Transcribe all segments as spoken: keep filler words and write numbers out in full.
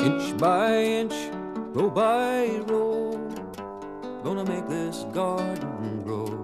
Inch by inch, row by row, gonna make this garden grow.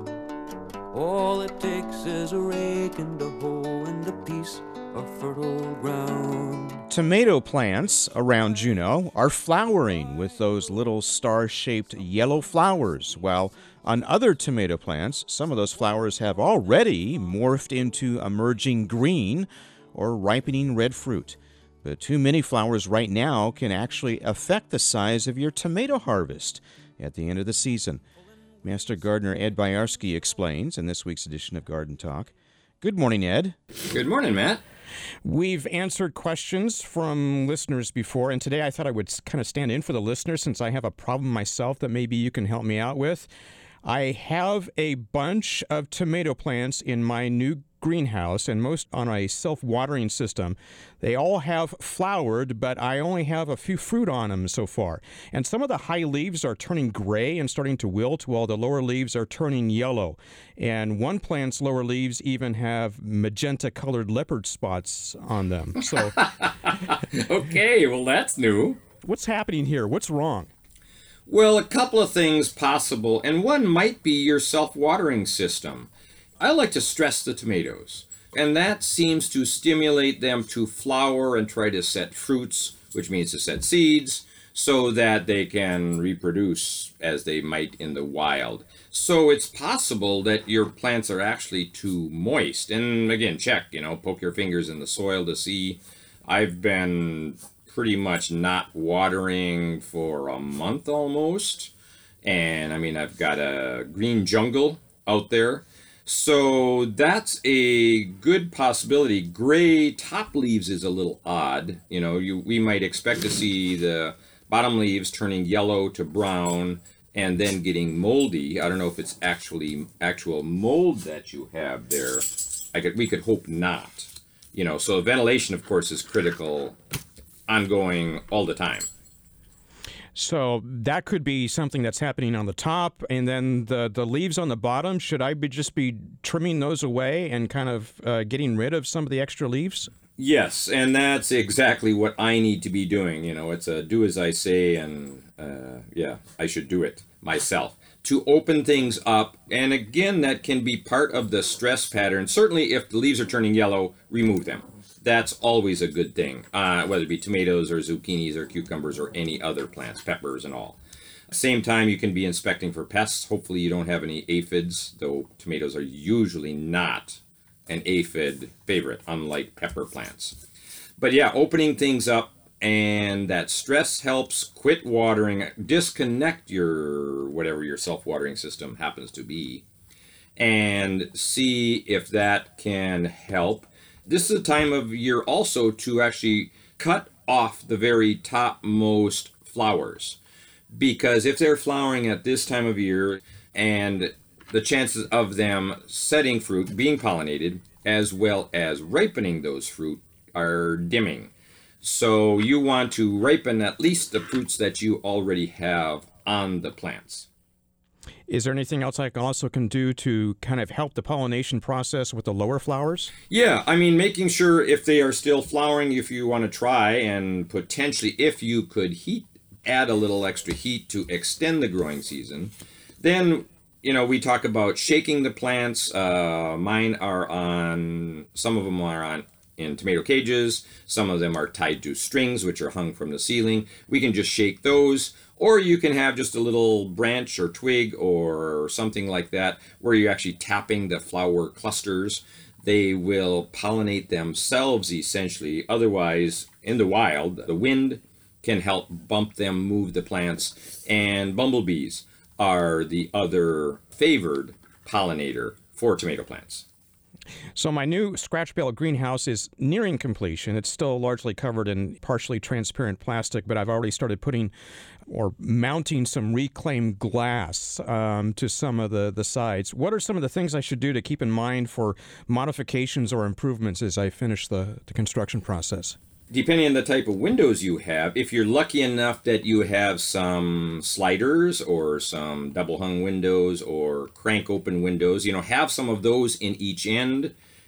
All it takes is a rake and a hoe and a piece of fertile ground. Tomato plants around Juneau are flowering with those little star-shaped yellow flowers, while on other tomato plants, some of those flowers have already morphed into emerging green or ripening red fruit. But too many flowers right now can actually affect the size of your tomato harvest at the end of the season. Master Gardener Ed Boyarsky explains in this week's edition of Garden Talk. Good morning, Ed. Good morning, Matt. We've answered questions from listeners before, and today I thought I would kind of stand in for the listeners since I have a problem myself that maybe you can help me out with. I have a bunch of tomato plants in my new greenhouse, and most on a self-watering system. They all have flowered, but I only have a few fruit on them so far. And some of the high leaves are turning gray and starting to wilt, while the lower leaves are turning yellow. And one plant's lower leaves even have magenta-colored leopard spots on them. So, okay, well, that's new. What's happening here? What's wrong? Well, a couple of things possible, and one might be your self-watering system. I like to stress the tomatoes, and that seems to stimulate them to flower and try to set fruits, which means to set seeds, so that they can reproduce as they might in the wild. So it's possible that your plants are actually too moist. And again, check, you know, poke your fingers in the soil to see. I've been pretty much not watering for a month almost. And I mean, I've got a green jungle out there. So that's a good possibility. Gray top leaves is a little odd. You know, you we might expect to see the bottom leaves turning yellow to brown and then getting moldy. I don't know if it's actually actual mold that you have there. I could we could hope not. You know, so ventilation, of course, is critical, ongoing all the time. So that could be something that's happening on the top, and then the, the leaves on the bottom, should I be just be trimming those away and kind of uh, getting rid of some of the extra leaves? Yes, and that's exactly what I need to be doing. You know, it's a do as I say, and uh, yeah, I should do it myself. To open things up, and again, that can be part of the stress pattern. Certainly, if the leaves are turning yellow, remove them. That's always a good thing, uh, whether it be tomatoes or zucchinis or cucumbers or any other plants, peppers and all. Same time, you can be inspecting for pests. Hopefully you don't have any aphids, though tomatoes are usually not an aphid favorite, unlike pepper plants. But yeah, opening things up, and that stress helps. Quit watering, disconnect your whatever your self-watering system happens to be, and see if that can help. This is a time of year also to actually cut off the very topmost flowers, because if they're flowering at this time of year, and the chances of them setting fruit, being pollinated, as well as ripening those fruit are dimming. So you want to ripen at least the fruits that you already have on the plants. Is there anything else I also can do to kind of help the pollination process with the lower flowers? Yeah, I mean, making sure if they are still flowering, if you want to try, and potentially if you could heat, add a little extra heat to extend the growing season, then, you know, we talk about shaking the plants. Uh, mine are on, some of them are on in tomato cages. Some of them are tied to strings, which are hung from the ceiling. We can just shake those. Or you can have just a little branch or twig or something like that where you're actually tapping the flower clusters. They will pollinate themselves essentially. Otherwise, in the wild, the wind can help bump them, move the plants. And bumblebees are the other favored pollinator for tomato plants. So my new scratch bale greenhouse is nearing completion. It's still largely covered in partially transparent plastic, but I've already started putting or mounting some reclaimed glass um, to some of the, the sides. What are some of the things I should do to keep in mind for modifications or improvements as I finish the, the construction process? Depending on the type of windows you have, if you're lucky enough that you have some sliders or some double hung windows or crank open windows, you know, have some of those in each end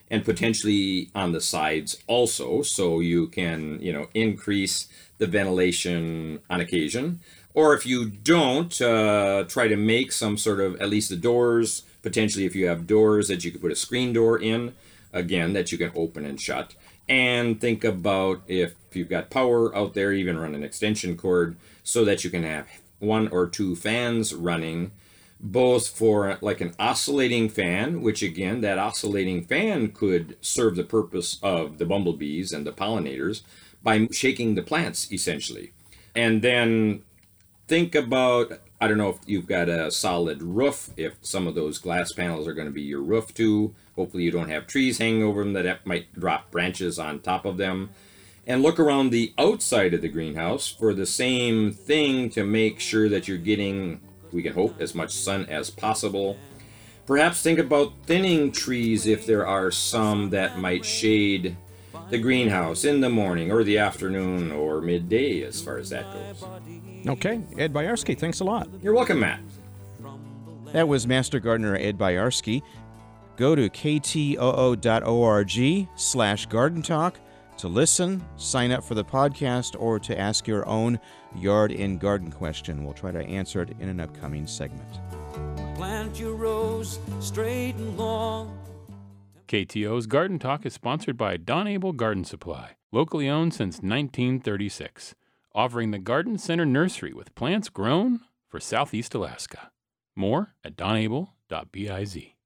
and potentially on the sides also, so you can, you know, increase the ventilation on occasion. Or if you don't, uh, try to make some sort of, at least the doors, potentially if you have doors that you could put a screen door in, again, that you can open and shut. And think about if you've got power out there, even run an extension cord so that you can have one or two fans running, both for like an oscillating fan, which again, that oscillating fan could serve the purpose of the bumblebees and the pollinators by shaking the plants essentially. And then think about, I don't know if you've got a solid roof, if some of those glass panels are going to be your roof too. Hopefully you don't have trees hanging over them that might drop branches on top of them. And look around the outside of the greenhouse for the same thing to make sure that you're getting, we can hope, as much sun as possible. Perhaps think about thinning trees if there are some that might shade the greenhouse in the morning or the afternoon or midday as far as that goes. Okay, Ed Boyarsky, thanks a lot. You're welcome, Matt. That was Master Gardener Ed Boyarsky. Go to ktoo.org slash garden talk to listen, sign up for the podcast, or to ask your own yard and garden question. We'll try to answer it in an upcoming segment. Plant your rows straight and long. K T O's Garden Talk is sponsored by Don Abel Garden Supply, locally owned since nineteen thirty-six, offering the Garden Center Nursery with plants grown for Southeast Alaska. More at don able dot biz.